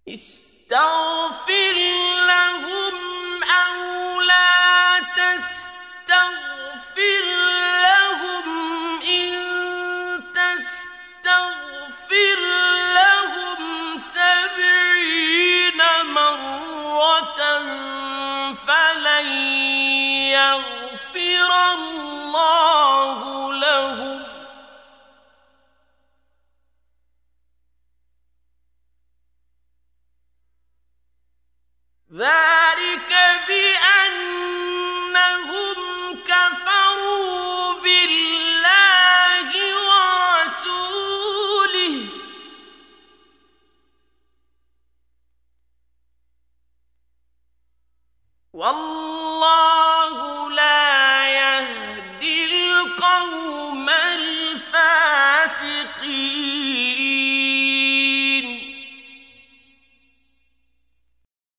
استغفر لهم أو لا تستغفر لهم إن تستغفر لهم 70 مرة فلن يغفر الله لهم ذلك بأنهم كفروا بالله ورسوله والله